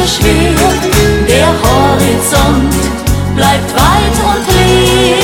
mir schwer, der Horizont bleibt weit und leer.